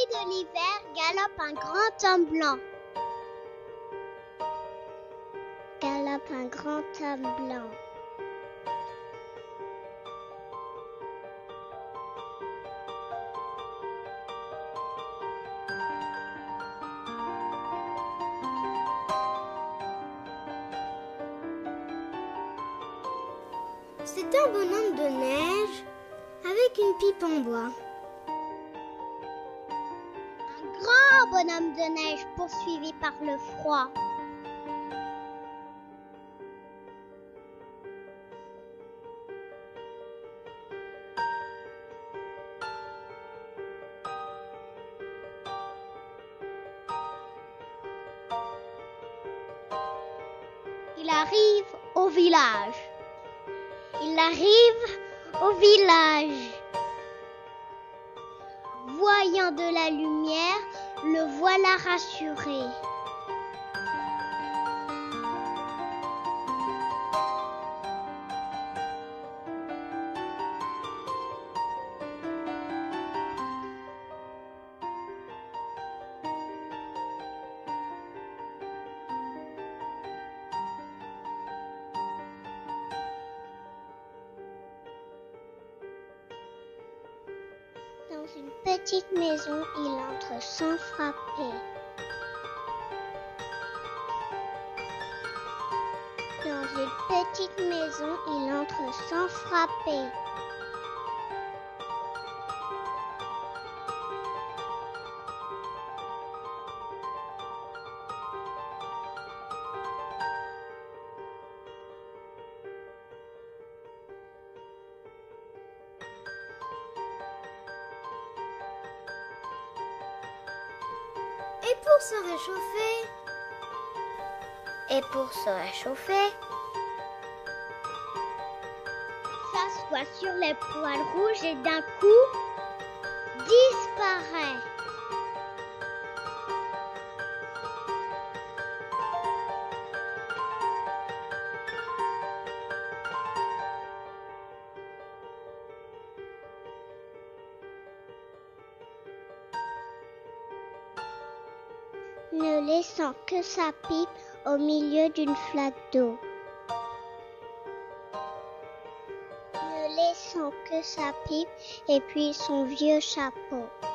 de l'hiver galope un grand homme blanc. Galope un grand homme blanc. C'était un bonhomme de neige avec une pipe en bois. Un grand bonhomme de neige poursuivi par le froid. Il arrive au village. Il arrive au village. Voyant de la lumière, le voilà rassuré. Dans une petite maison, il entre sans frapper. Dans une petite maison, il entre sans frapper. Et pour se réchauffer, s'assoit sur les poils rouges et d'un coup disparaît. Ne laissant que sa pipe au milieu d'une flaque d'eau. Ne laissant que sa pipe et puis son vieux chapeau.